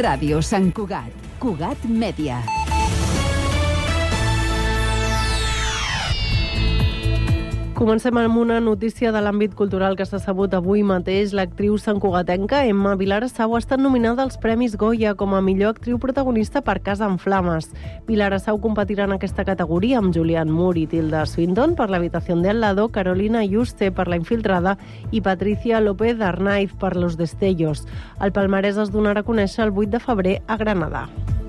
Ràdio Sant Cugat. Cugat Mèdia. Comencem amb una notícia de l'àmbit cultural que s'ha sabut avui mateix. L'actriu santcugatenca Emma Vilarassau ha estat nominada als Premis Goya com a millor actriu protagonista per Casa en Flames. Vilarassau competirà en aquesta categoria amb Julianne Moore i Tilda Swinton per l'Habitación de al lado, Carolina Juste per La infiltrada i Patricia López Arnaiz per Los destellos. El palmarès es donarà a conèixer el 8 de febrer a Granada.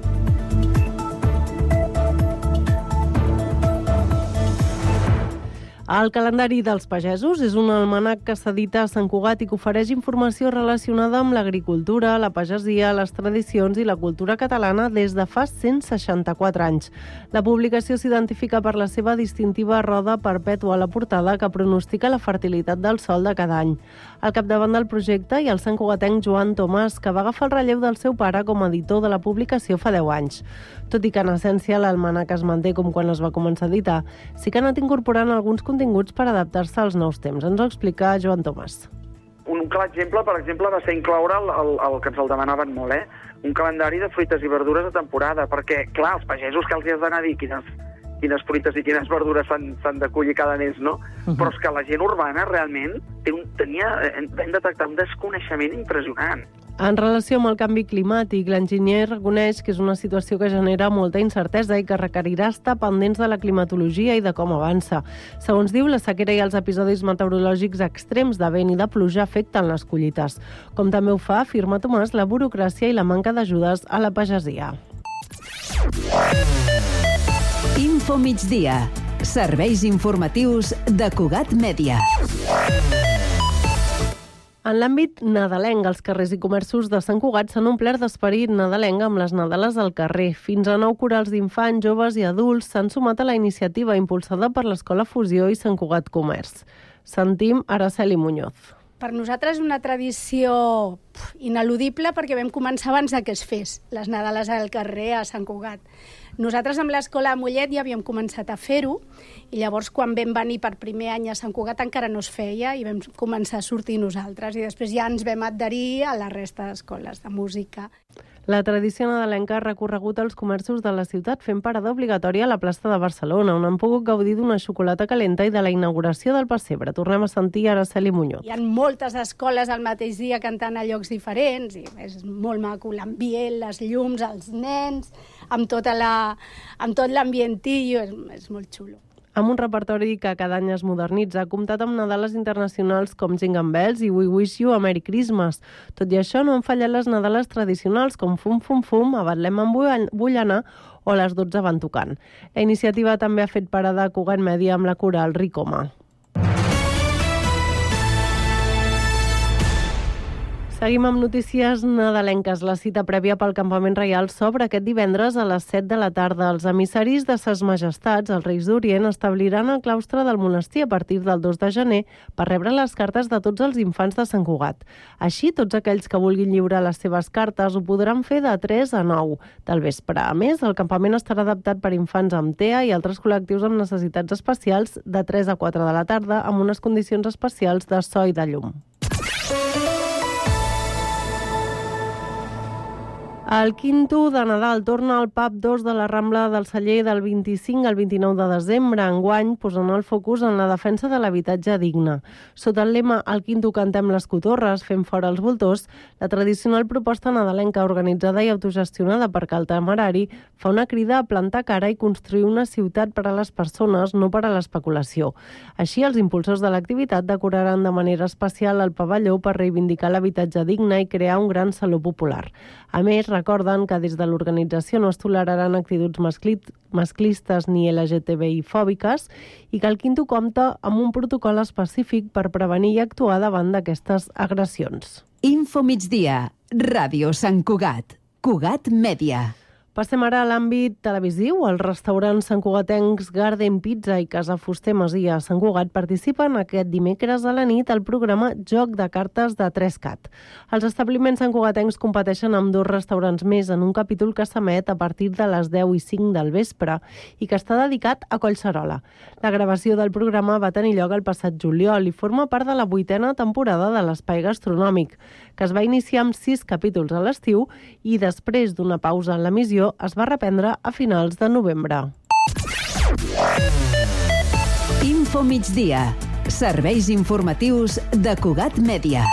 El calendari dels pagesos és un almanac que s'edita a Sant Cugat i que ofereix informació relacionada amb l'agricultura, la pagesia, les tradicions i la cultura catalana des de fa 164 anys. La publicació s'identifica per la seva distintiva roda perpètua a la portada que pronostica la fertilitat del sòl de cada any. Al capdavant del projecte hi ha el santcugatenc Joan Tomàs, que va agafar el relleu del seu pare com a editor de la publicació fa 10 anys. Tot i que en essència l'almanac es manté com quan es va començar a editar, sí que ha anat incorporant alguns continguts per adaptar-se als nous temps. Ens ho explica Joan Tomàs. Un clar exemple, per exemple, va ser incloure el que ens el demanaven molt, un calendari de fruites i verdures de temporada, perquè, clar, els pagesos que els has d'anar a dir quines fruites i quines verdures s'han de collir cada mes, no? Però és que la gent urbana realment vam detectar un desconeixement impressionant. En relació amb el canvi climàtic, l'enginyer reconeix que és una situació que genera molta incertesa i que requerirà estar pendents de la climatologia i de com avança. Segons diu, la sequera i els episodis meteorològics extrems de vent i de pluja afecten les collites. Com també ho fa, afirma Tomàs, la burocràcia i la manca d'ajudes a la pagesia. Info migdia. Serveis informatius de Cugat Mèdia. En l'àmbit nadalenc, els carrers i comerços de Sant Cugat s'han omplert d'esperit nadalenc amb les Nadales al carrer. Fins a 9 corals d'infants, joves i adults s'han sumat a la iniciativa impulsada per l'Escola Fusió i Sant Cugat Comerç. Sentim Araceli Muñoz. Per nosaltres és una tradició ineludible perquè vam començar abans que es fes les Nadales al carrer a Sant Cugat. Nosaltres amb l'escola a Mollet ja havíem començat a fer-ho i llavors quan vam venir per primer any a Sant Cugat encara no es feia i vam començar a sortir nosaltres i després ja ens vam adherir a la resta d'escoles de música. La tradició nadalenca ha recorregut els comerços de la ciutat fent parada obligatòria a la plaça de Barcelona, on han pogut gaudir d'una xocolata calenta i de la inauguració del pessebre. Tornem a sentir Araceli Muñoz. Hi ha moltes escoles al mateix dia cantant a llocs diferents i és molt maco l'ambient, les llums, els nens, amb tot l'ambientillo, és molt xulo. Amb un repertori que cada any es modernitza, ha comptat amb Nadales internacionals com Jingle Bells i We Wish You a Merry Christmas. Tot i això, no han fallat les Nadales tradicionals com Fum Fum Fum, a Betlem vull anar o les 12 van tocant. La iniciativa també ha fet parada a Cugat Mèdia amb la coral Ricoma. Seguim amb notícies nadalenques. La cita prèvia pel Campament Reial s'obre aquest divendres a les 7 de la tarda. Els emissaris de Ses Majestats, els Reis d'Orient, establiran el claustre del monestir a partir del 2 de gener per rebre les cartes de tots els infants de Sant Cugat. Així, tots aquells que vulguin lliurar les seves cartes ho podran fer de 3 a 9 del vespre. A més, el campament estarà adaptat per infants amb TEA i altres col·lectius amb necessitats especials de 3 a 4 de la tarda amb unes condicions especials de so i de llum. El quinto de Nadal torna al pub 2 de la Rambla del Celler del 25 al 29 de desembre, enguany posant el focus en la defensa de l'habitatge digne. Sota el lema "Al quinto cantem les cotorres, fem fora els voltors", la tradicional proposta nadalenca organitzada i autogestionada per Cal Temerari fa una crida a plantar cara i construir una ciutat per a les persones, no per a l'especulació. Així, els impulsors de l'activitat decoraran de manera especial el pavelló per reivindicar l'habitatge digne i crear un gran saló popular. A més, recorden que des de l'organització no es toleraran actituds masclistes ni LGTBI-fòbiques i que el quinto compta amb un protocol específic per prevenir i actuar davant d'aquestes agressions. Info migdia. Ràdio Sant Cugat. Cugat Mèdia. Passem ara a l'àmbit televisiu. Els restaurants santcugatencs Garden Pizza i Casa Fuster Masia a Sant Cugat participen aquest dimecres a la nit al programa Joc de Cartes de 3CAT. Els establiments santcugatencs competeixen amb 2 restaurants més en un capítol que s'emet a partir de les 10:05 del vespre i que està dedicat a Collserola. La gravació del programa va tenir lloc el passat juliol i forma part de la 8a temporada de l'Espai Gastronòmic, que es va iniciar amb 6 capítols a l'estiu i després d'una pausa en l'emissió es va reprendre a finals de novembre. Info migdia. Serveis informatius de Cugat Mèdia.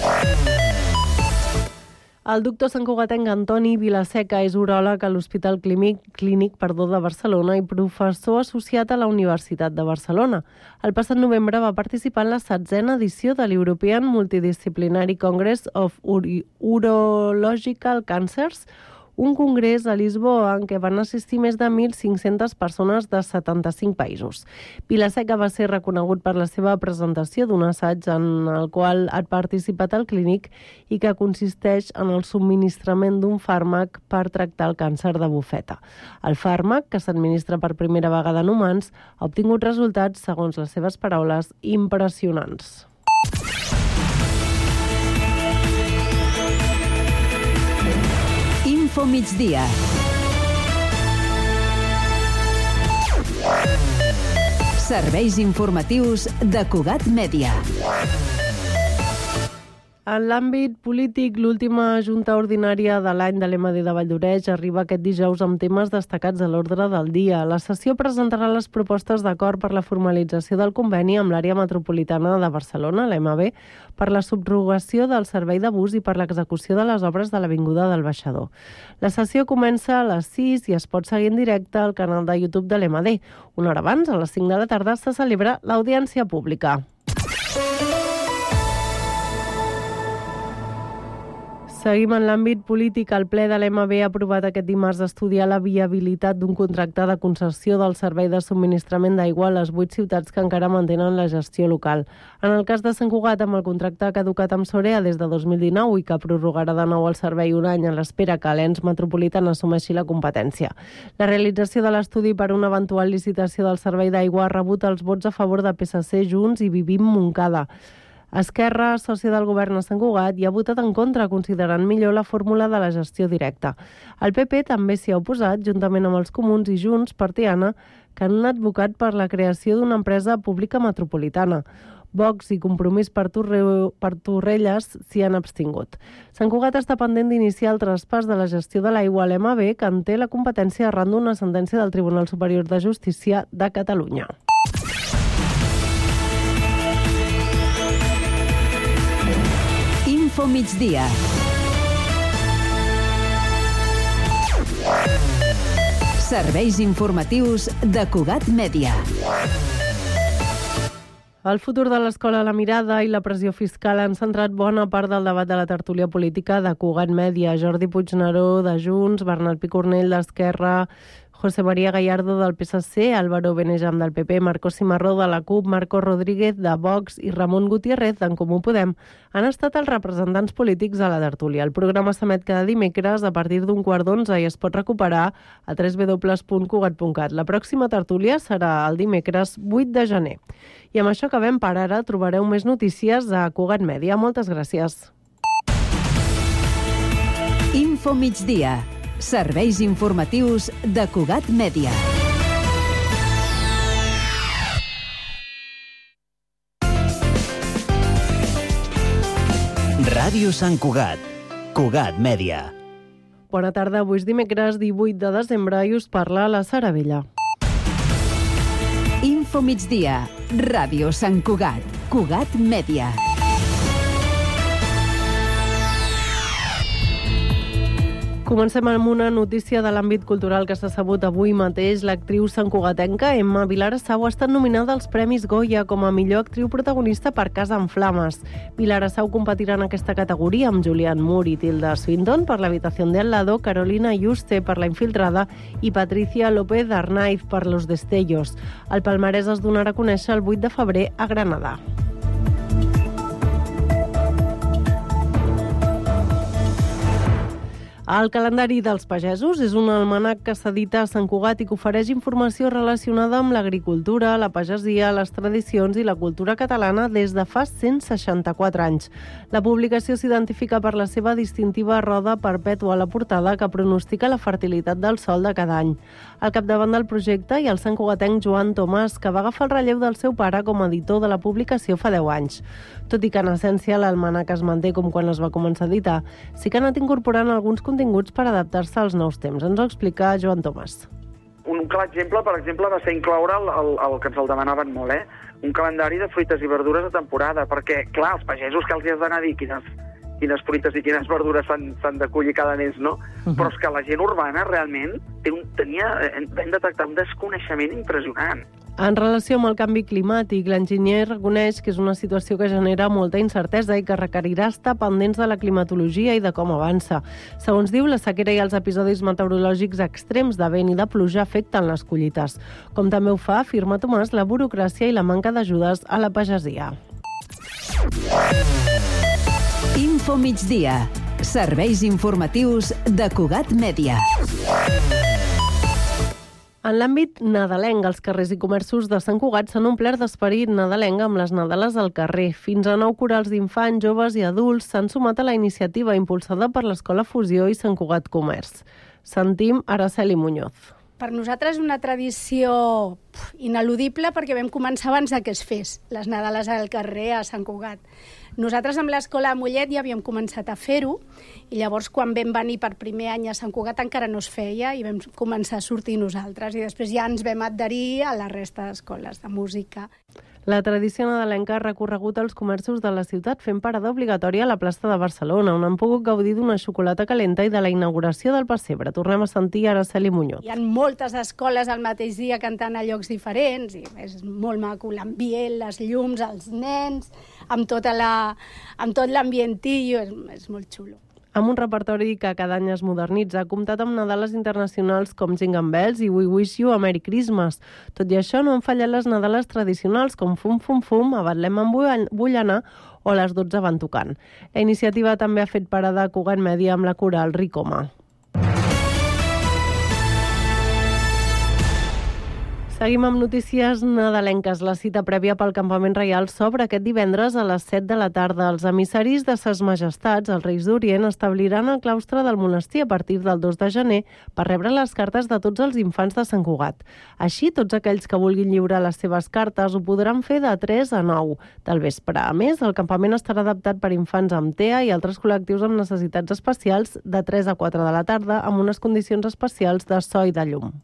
El doctor santcugatenc Antoni Vilaseca és uròleg a l'Hospital Clínic de Barcelona i professor associat a la Universitat de Barcelona. El passat novembre va participar en la 7a edició de l'European Multidisciplinary Congress of Urological Cancers, un congrés a Lisboa en què van assistir més de 1.500 persones de 75 països. Vilaseca va ser reconegut per la seva presentació d'un assaig en el qual ha participat al clínic i que consisteix en el subministrament d'un fàrmac per tractar el càncer de bufeta. El fàrmac, que s'administra per primera vegada en humans, ha obtingut resultats, segons les seves paraules, impressionants. Info migdia. Serveis informatius de Cugat Mèdia. En l'àmbit polític, l'última Junta Ordinària de l'any de l'EMD de Valldoreix arriba aquest dijous amb temes destacats a l'ordre del dia. La sessió presentarà les propostes d'acord per la formalització del conveni amb l'àrea metropolitana de Barcelona, l'EMB, per la subrogació del servei de bus i per l'execució de les obres de l'Avinguda del Baixador. La sessió comença a les 6 i es pot seguir en directe al canal de YouTube de l'EMD. Una hora abans, a les 5 de la tarda, se celebra l'audiència pública. Seguim en l'àmbit polític. El ple de l'EMB ha aprovat aquest dimarts estudiar la viabilitat d'un contracte de concessió del servei de subministrament d'aigua a les 8 ciutats que encara mantenen la gestió local. En el cas de Sant Cugat, amb el contracte caducat amb Sorea des de 2019 i que prorrogarà de nou el servei un any a l'espera que l'ENS metropolitana assumeixi la competència. La realització de l'estudi per una eventual licitació del servei d'aigua ha rebut els vots a favor de PSC, Junts i Vivim Montcada. Esquerra, sòcia del govern a Sant Cugat, hi ha votat en contra, considerant millor la fórmula de la gestió directa. El PP també s'hi ha oposat, juntament amb els Comuns i Junts per Tiana, que han advocat per la creació d'una empresa pública metropolitana. Vox i Compromís per Torrelles s'hi han abstingut. Sant Cugat està pendent d'iniciar el traspàs de la gestió de l'aigua a l'EMB, que en té la competència arran d'una sentència del Tribunal Superior de Justícia de Catalunya. Info migdia. Serveis informatius de Cugat Mèdia. El futur de l'escola La Mirada i la pressió fiscal han centrat bona part del debat de la tertúlia política de Cugat Mèdia. Jordi Puigneró, de Junts, Bernat Picornell, d'Esquerra, José María Gallardo, del PSC, Álvaro Benejam, del PP, Marco Cimarró, de la CUP, Marco Rodríguez, de Vox i Ramon Gutiérrez, d'en Comú Podem, han estat els representants polítics a la tertúlia. El programa s'emet cada dimecres a partir d'un 10:15 i es pot recuperar a www.cugat.cat. La pròxima tertúlia serà el dimecres 8 de gener. I amb això acabem per ara. Trobareu més notícies a Cugat Mèdia. Moltes gràcies. Info migdia. Serveis informatius de Cugat Mèdia. Ràdio Sant Cugat. Cugat Mèdia. Bona tarda, avui és dimecres 18 de desembre i us parla la Sara Vella. Info migdia. Ràdio Sant Cugat. Cugat Mèdia. Comencem amb una notícia de l'àmbit cultural que s'ha sabut avui mateix. L'actriu santcugatenca Emma Vilarassau ha estat nominada als Premis Goya com a millor actriu protagonista per Casa en Flames. Vilarassau competirà en aquesta categoria amb Julianne Moore i Tilda Swinton per l'Habitación de al lado, Carolina Juste per La Infiltrada i Patricia López Arnaiz per Los Destellos. El palmarès es donarà a conèixer el 8 de febrer a Granada. El calendari dels pagesos és un almanac que s'edita a Sant Cugat i que ofereix informació relacionada amb l'agricultura, la pagesia, les tradicions i la cultura catalana des de fa 164 anys. La publicació s'identifica per la seva distintiva roda perpètua a la portada que pronostica la fertilitat del sòl de cada any. Al capdavant del projecte hi ha el santcugatenc Joan Tomàs, que va agafar el relleu del seu pare com a editor de la publicació fa 10 anys. Tot i que en essència l'almanac es manté com quan es va començar a editar, sí que ha anat incorporant alguns continguts per adaptar-se als nous temps. Ens ho explica Joan Tomàs. Un clar exemple, per exemple, va ser incloure el que ens el demanaven molt, un calendari de fruites i verdures de temporada, perquè, clar, els pagesos que els has d'anar a dir quines fruites i quines verdures s'han de collir cada mes, no? Però és que la gent urbana realment vam detectar un desconeixement impressionant. En relació amb el canvi climàtic, l'enginyer reconeix que és una situació que genera molta incertesa i que requerirà estar pendents de la climatologia i de com avança. Segons diu, la sequera i els episodis meteorològics extrems de vent i de pluja afecten les collites. Com també ho fa, afirma Tomàs, la burocràcia i la manca d'ajudes a la pagesia. Info migdia. Serveis informatius de Cugat Mèdia. En l'àmbit nadalenc, els carrers i comerços de Sant Cugat s'han omplert d'esperit nadalenc amb les Nadales al carrer. Fins a 9 corals d'infants, joves i adults s'han sumat a la iniciativa impulsada per l'Escola Fusió i Sant Cugat Comerç. Sentim Araceli Muñoz. Per nosaltres és una tradició ineludible perquè vam començar abans que es fes les Nadales al carrer a Sant Cugat. Nosaltres amb l'escola a Mollet ja havíem començat a fer-ho i llavors quan vam venir per primer any a Sant Cugat encara no es feia i vam començar a sortir nosaltres i després ja ens vam adherir a la resta d'escoles de música. La tradició nadalenca ha recorregut els comerços de la ciutat fent parada obligatòria a la plaça de Barcelona, on han pogut gaudir d'una xocolata calenta i de la inauguració del pessebre. Tornem a sentir Araceli Muñoz. Hi ha moltes escoles al mateix dia cantant a llocs diferents i és molt maco l'ambient, les llums, els nens, amb tot l'ambientillo, és molt xulo. Amb un repertori que cada any es modernitza, ha comptat amb Nadales internacionals com Jingle Bells i We Wish You a Merry Christmas. Tot i això, no han fallat les Nadales tradicionals com Fum Fum Fum, a Betlem en vull anar o les 12 van tocant. La iniciativa també ha fet parada a Cugat Mèdia amb la coral Ricoma. Seguim amb notícies nadalenques. La cita prèvia pel Campament Reial s'obre aquest divendres a les 7 de la tarda. Els emissaris de Ses Majestats, els Reis d'Orient, establiran el claustre del monestir a partir del 2 de gener per rebre les cartes de tots els infants de Sant Cugat. Així, tots aquells que vulguin lliurar les seves cartes ho podran fer de 3 a 9 del vespre. A més, el campament estarà adaptat per infants amb TEA i altres col·lectius amb necessitats especials de 3 a 4 de la tarda amb unes condicions especials de so i de llum.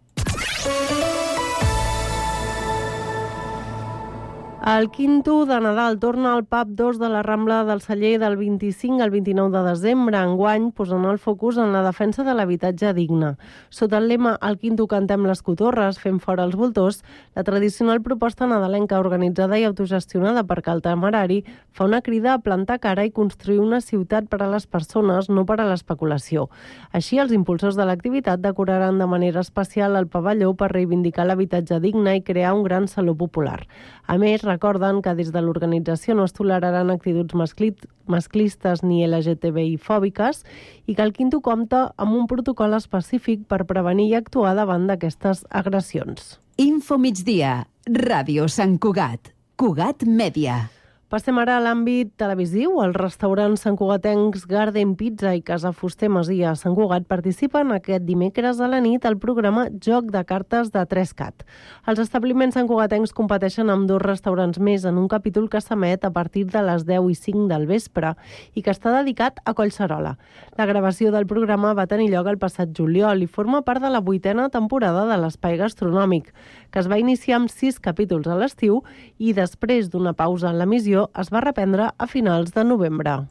El quinto de Nadal torna al pub 2 de la Rambla del Celler del 25 al 29 de desembre, enguany posant el focus en la defensa de l'habitatge digne. Sota el lema "El quinto cantem les cotorres, fem fora els voltors", la tradicional proposta nadalenca organitzada i autogestionada per Cal Temerari fa una crida a plantar cara i construir una ciutat per a les persones, no per a l'especulació. Així, els impulsors de l'activitat decoraran de manera especial el pavelló per reivindicar l'habitatge digne i crear un gran saló popular. A més, recorden que des de l'organització no es toleraran actituds masclistes ni LGTBI-fòbiques i que el quinto compta amb un protocol específic per prevenir i actuar davant d'aquestes agressions. Info migdia. Ràdio Sant Cugat. Cugat Mèdia. Passem ara a l'àmbit televisiu. Els restaurants santcugatencs Garden Pizza i Casa Fuster Masia a Sant Cugat participen aquest dimecres a la nit al programa Joc de Cartes de 3CAT. Els establiments santcugatencs competeixen amb 2 restaurants més en un capítol que s'emet a partir de les 10 i 5 del vespre i que està dedicat a Collserola. La gravació del programa va tenir lloc el passat juliol i forma part de la 8a temporada de l'Espai Gastronòmic, que es va iniciar amb 6 capítols a l'estiu i després d'una pausa en l'emissió es va reprendre a finals de novembre.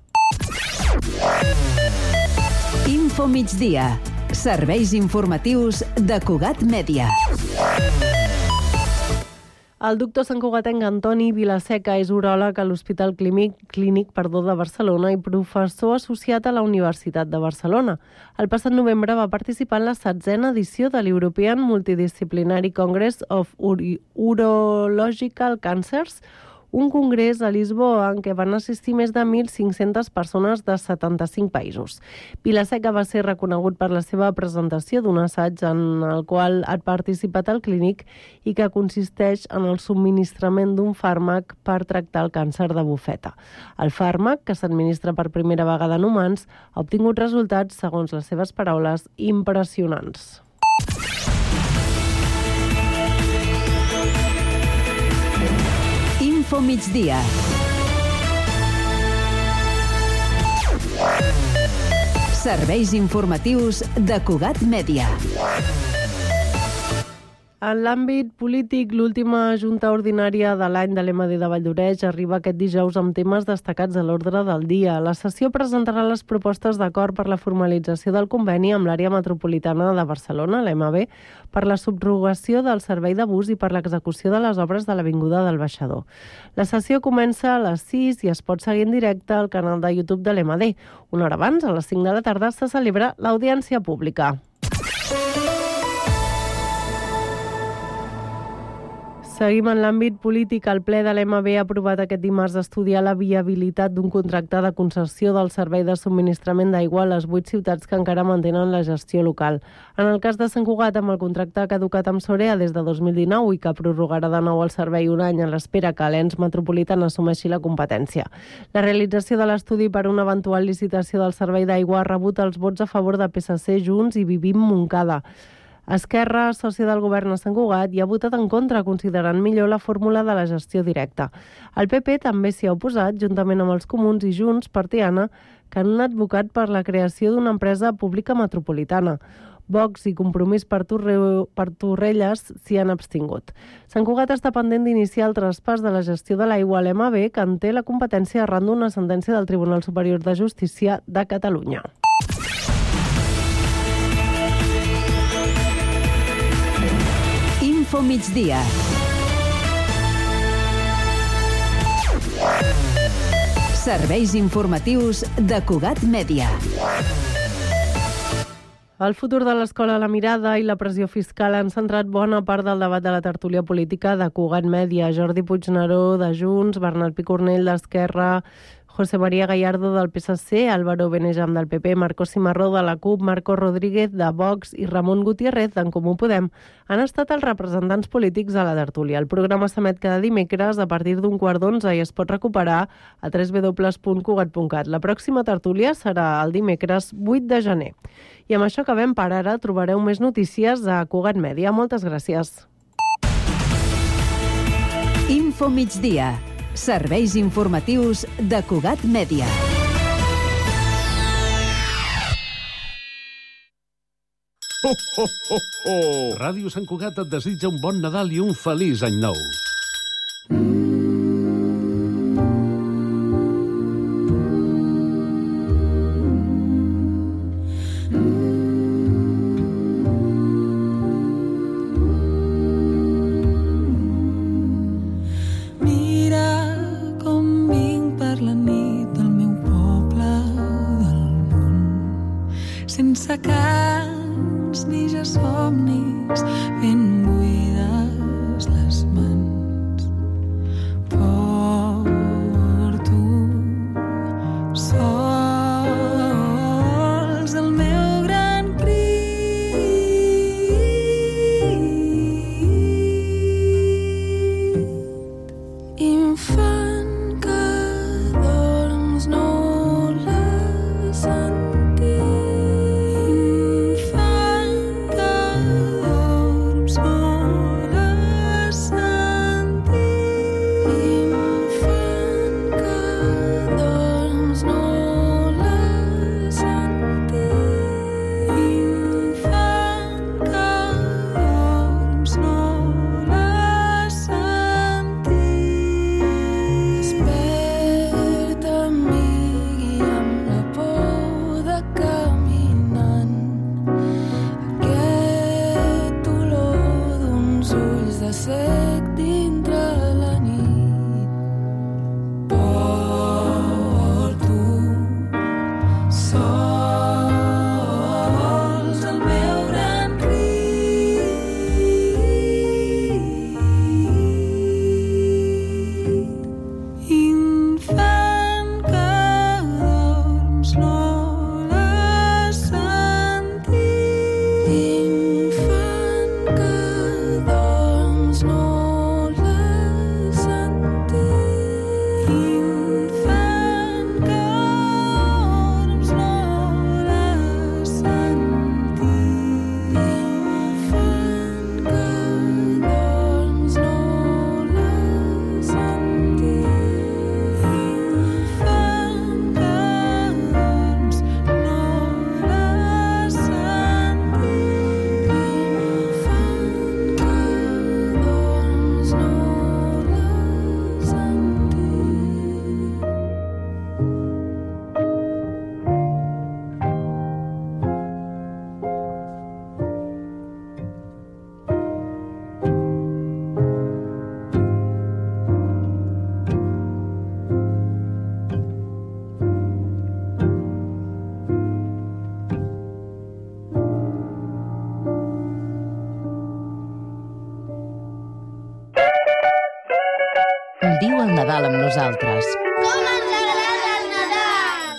Info migdia. Serveis informatius de Cugat Mèdia. El doctor santcugatenc Antoni Vilaseca és uròleg a l'Hospital Clínic de Barcelona i professor associat a la Universitat de Barcelona. El passat novembre va participar en la 7a edició de l'European Multidisciplinary Congress of Urological Cancers, un congrés a Lisboa en què van assistir més de 1.500 persones de 75 països. Vilaseca va ser reconegut per la seva presentació d'un assaig en el qual ha participat el clínic i que consisteix en el subministrament d'un fàrmac per tractar el càncer de bufeta. El fàrmac, que s'administra per primera vegada en humans, ha obtingut resultats, segons les seves paraules, impressionants. Info migdia. Serveis informatius de Cugat Mèdia. En l'àmbit polític, l'última Junta Ordinària de l'any de l'EMD de Valldoreix arriba aquest dijous amb temes destacats a l'ordre del dia. La sessió presentarà les propostes d'acord per la formalització del conveni amb l'àrea metropolitana de Barcelona, l'EMB, per la subrogació del servei de bus i per l'execució de les obres de l'Avinguda del Baixador. La sessió comença a les 6 i es pot seguir en directe al canal de YouTube de l'EMD. Una hora abans, a les 5 de la tarda, se celebra l'audiència pública. Seguim en l'àmbit polític. El ple de l'EMB ha aprovat aquest dimarts estudiar la viabilitat d'un contracte de concessió del servei de subministrament d'aigua a les 8 ciutats que encara mantenen la gestió local. En el cas de Sant Cugat, amb el contracte caducat amb Sorea des de 2019 i que prorrogarà de nou el servei un any a l'espera que l'ENS metropolitana assumeixi la competència. La realització de l'estudi per una eventual licitació del servei d'aigua ha rebut els vots a favor de PSC, Junts i Vivim Montcada. Esquerra, sòcia del govern a Sant Cugat, hi ha votat en contra, considerant millor la fórmula de la gestió directa. El PP també s'hi ha oposat, juntament amb els Comuns i Junts per Tiana, que han advocat per la creació d'una empresa pública metropolitana. Vox i Compromís per Torrelles s'hi han abstingut. Sant Cugat està pendent d'iniciar el traspàs de la gestió de l'aigua a l'EMB, que en té la competència arran d'una sentència del Tribunal Superior de Justícia de Catalunya. Info migdia. Serveis informatius de Cugat Mèdia. El futur de l'escola a la mirada i la pressió fiscal han centrat bona part del debat de la tertúlia política de Cugat Mèdia. Jordi Puigneró, de Junts, Bernat Picornell, d'Esquerra, José María Gallardo, del PSC, Álvaro Benejam, del PP, Marco Cimarró, de la CUP, Marco Rodríguez, de Vox i Ramon Gutiérrez, d'en Comú Podem, han estat els representants polítics a la tertúlia. El programa s'emet cada dimecres a partir d'11:15 i es pot recuperar a www.cugat.cat. La pròxima tertúlia serà el dimecres 8 de gener. I amb això acabem per ara. Trobareu més notícies a Cugat Mèdia. Moltes gràcies. Info migdia. Serveis informatius de Cugat Mèdia. Ho, ho, ho, ho! Ràdio Sant Cugat et desitja un bon Nadal i un feliç any nou. Sense cants ni ja somnis, ben buides les mans. Porto sols el meu gran crit. Infant que dorms no l'has sentit. Nadal amb nosaltres. Com ens agrada el Nadal!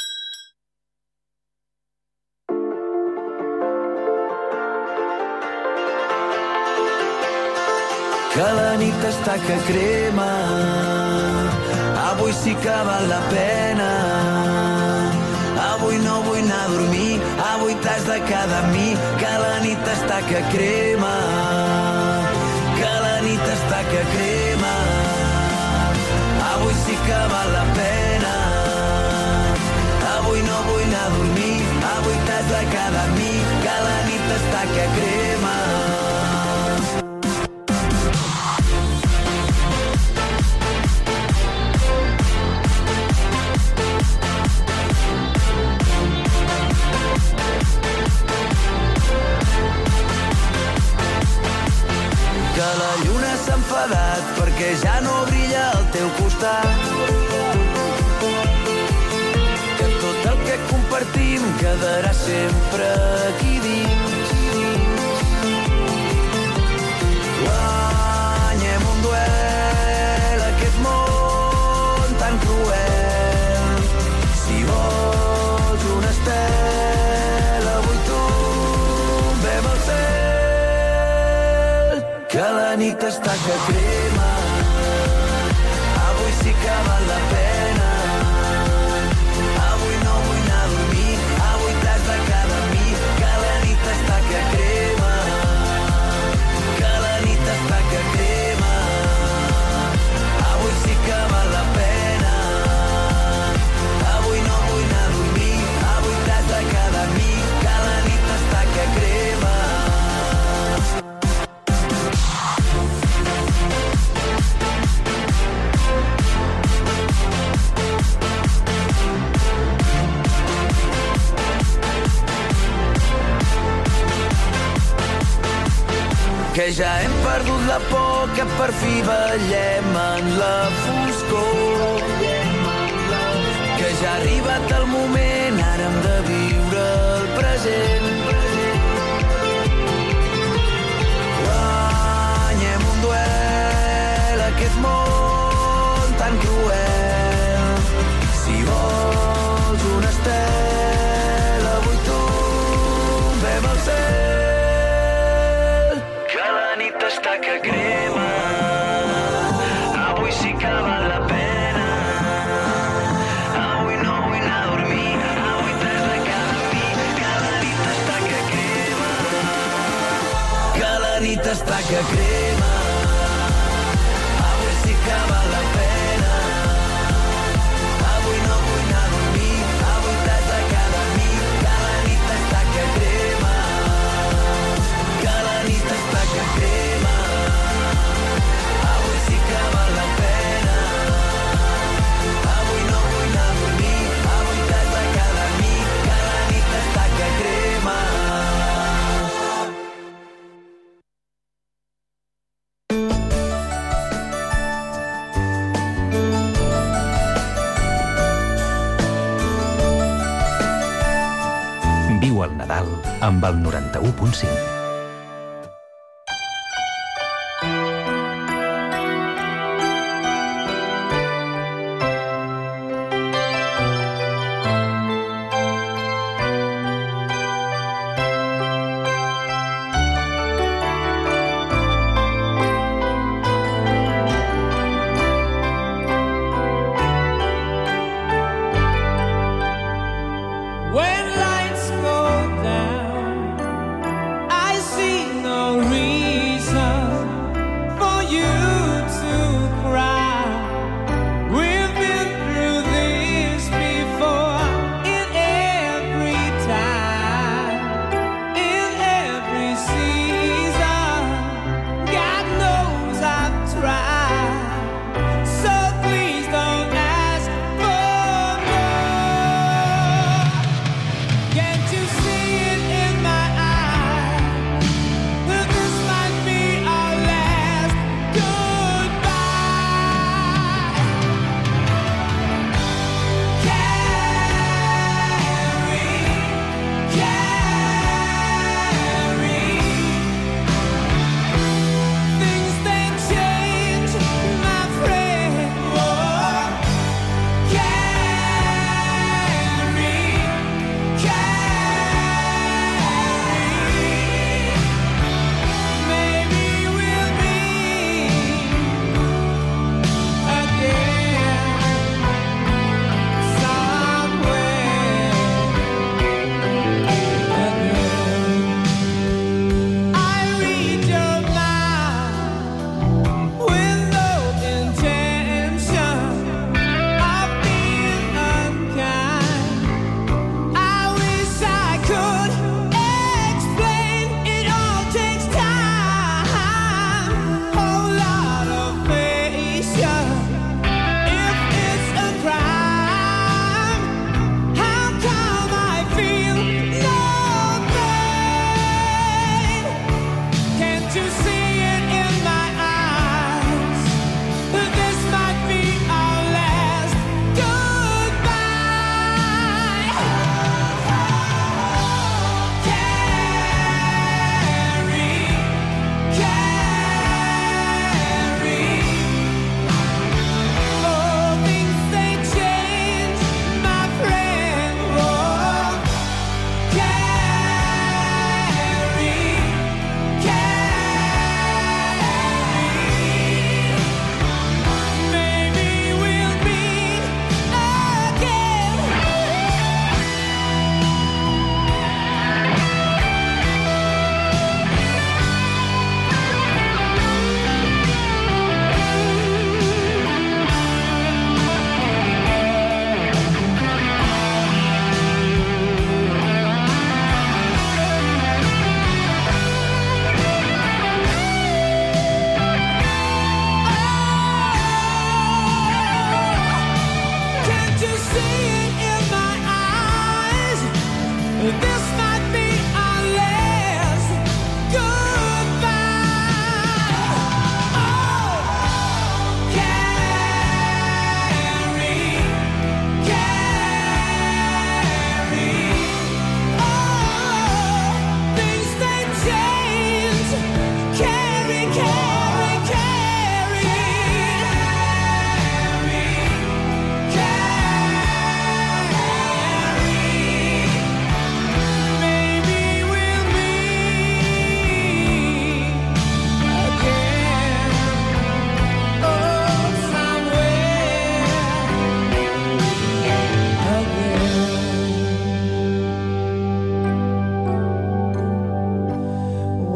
Que la nit està que crema, avui sí que val la pena. Avui no vull anar a dormir, avui t'has de quedar amb mi. Que la nit està que crema, que la nit està que crema. Avui sí que val la pena. Avui no vull anar a dormir, avui t'has de quedar amb mi. Que la nit està que crema. Que la lluna s'ha enfadat perquè ja no brilla al teu costat. Que tot el que compartim quedarà sempre aquí dins. Guanyem un duel, aquest món tan cruel. Si vols una estela, avui tombem al cel. Que la nit està que crema, avui sí que val la pena. Avui no vull anar a dormir, avui t'has de quedar amb mi. Que la nit està que crema, que la nit està que crema. Avui sí que val la pena. Avui no vull anar a dormir, avui t'has de quedar amb mi. Que la nit està que crema. Que ja hem perdut la por, que per fi ballem en la foscor. Que ja ha arribat el moment, ara hem de viure el present. Guanyem un duel, aquest món tan cruel. Si vols una estela, avui tombem al cel. Està que crema, avui sí que val la pena. Avui no vull anar a dormir, avui t'has de quedar amb mi. Que la nit està que crema, que la nit està que crema. Avui sí que val la pena. Avui no vull anar a dormir, avui t'has de quedar amb mi. Que la nit està que crema, que la nit està que crema. Avui sí que val la pena. Avui no vull anar a dormir, avui t'has de quedar amb mi. Que la nit està que crema. Viu el Nadal amb el 91.5. When lights go down, I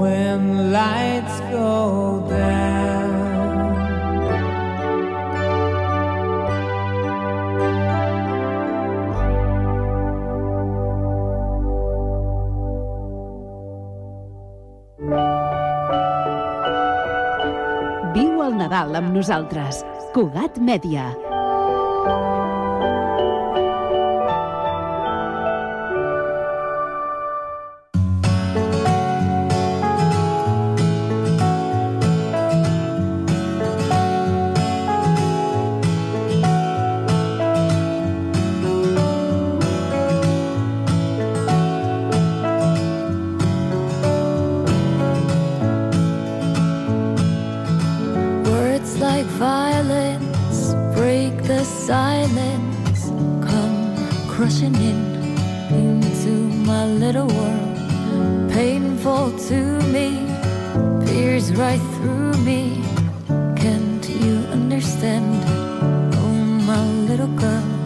when lights go down. Viu el Nadal amb nosaltres. Cugat Mèdia. Like violence, break the silence, come crushing into my little world. Painful to me, pierce right through me. Can't you understand? Oh, my little girl.